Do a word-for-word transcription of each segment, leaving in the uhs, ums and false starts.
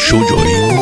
شجاعی.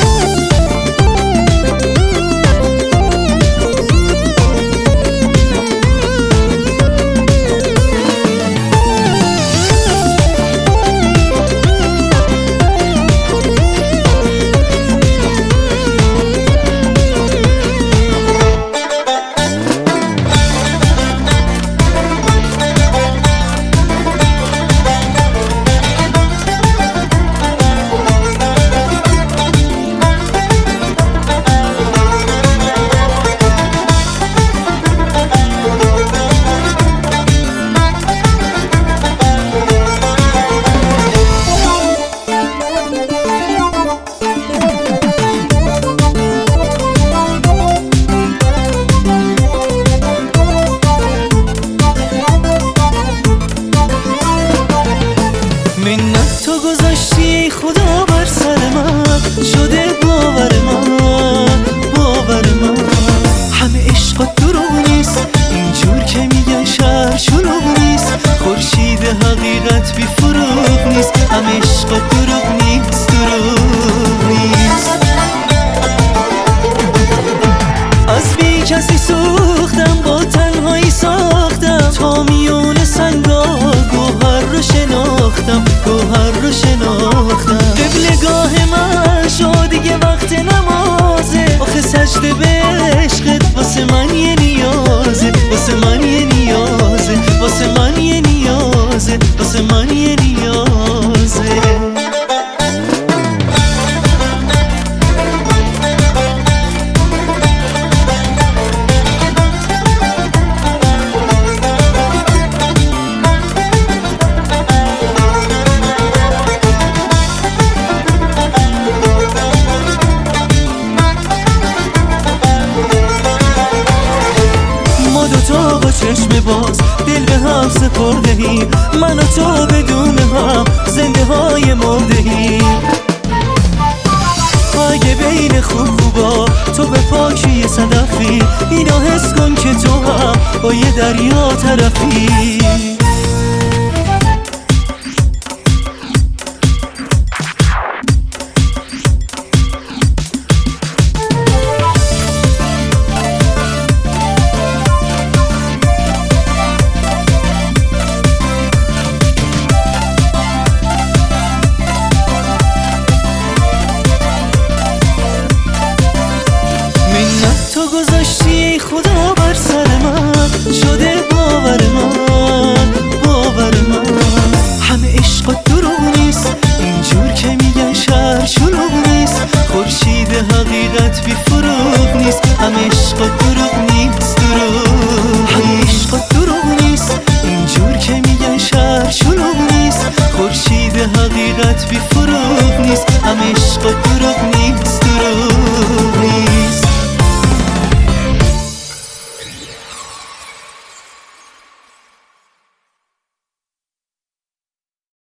منت تو گذاشتی خدا بر سر من، شده باور من باور من. همه عشقات دروغ نیست، اینجور که میگن شهر شلوغ نیست. خورشید حقیقت بی فروغ نیست، همه عشقات دروغ نیست دروغ نیست. از بی کسی سوختم، با تنهایی ساختم، تا میون سنگا گوهر رو شناختم گوهر رو شناختم. قبلگاه من شد دیگه وقت نمازه، آخه سجده به عشقت واسه من یه نیازه، واسه من یه نیازه، واسه من یه نیازه، واسه من یه نیازه. دوتا با چشم باز دل به هم سپردهیم، من و تو بدون هم زنده های مردهیم. اگه بین خوب خوبا تو به پاکی صدفی، اینو حس کن که تو هم با یه دریا طرفی. تو گذاشتی خدا بر سر من، شده باور من باور من. همه عشقات دروغ نیست، اینجور که میگن شهر شلوغ نیست. خورشید حقیقت بی فروغ نیست، همه عشقات دروغ نیست دروغ. همه عشقات دروغ نیست، اینجور که میگن شهر شلوغ نیست. خورشید حقیقت بی فروغ نیست، همه عشقات